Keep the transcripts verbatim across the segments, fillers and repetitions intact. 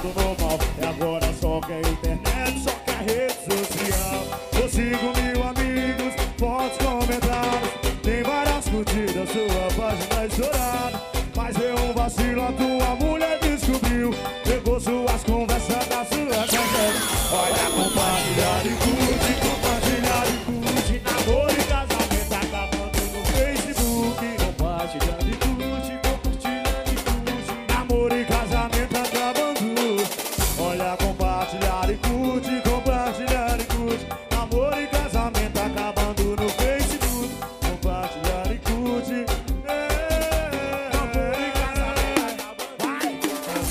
acabando normal. E agora só quer internet, só quer rede social. Eu sigo mil amigos, fotos comentadas, tem várias curtidas, sua página estourada. Mas deu um vacilo, a tua mulher descobriu, pegou suas conversas da sua casa. Olha, compartilhar e curte, compartilhar e curte. Namoro e casamento acabando no Facebook. Compartilhar e curte, compartilhar e curte. Namoro e casamento acabando. Olha, compartilhar e curte, compartilhar e curte. Namoro e casamento acabando no Facebook. Compartilhar e curte. Namoro e casamento acabando.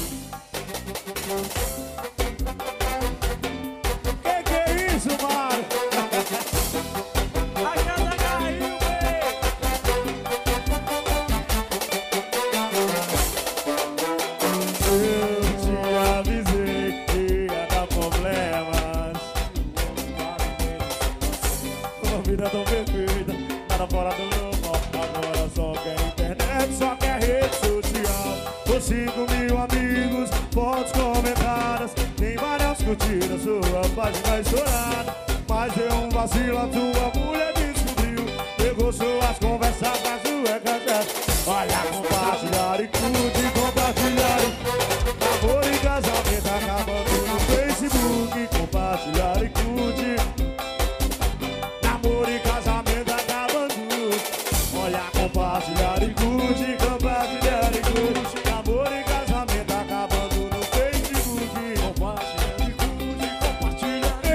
Que que é isso, mano? A casa caiu, véi. Eu te avisei que ia dar problemas. Uma vida tão perfeita, nada fora do normal. Agora só quer internet, só quer rede social. Com cinco mil amigos, fotos comentadas, tem várias curtidas, sua página estourada. Mas deu um vacilo, a tua mulher descobriu, pegou suas conversas da sua casa. Olha, compartilhar e curte, compartilhar e namoro e casamento acabando no Facebook. Compartilhar e curte. Namoro e casamento acabando. Olha, compartilhar e curte, compartilhar e curte. Namoro e casamento acabando no Facebook. Compartilhar e curte, compartilhar e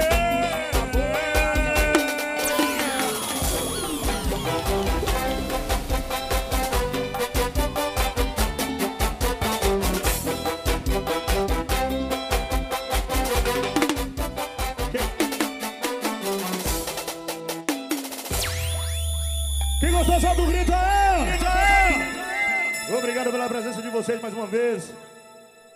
quem gostou só do grito aí? Obrigado pela presença de vocês mais uma vez.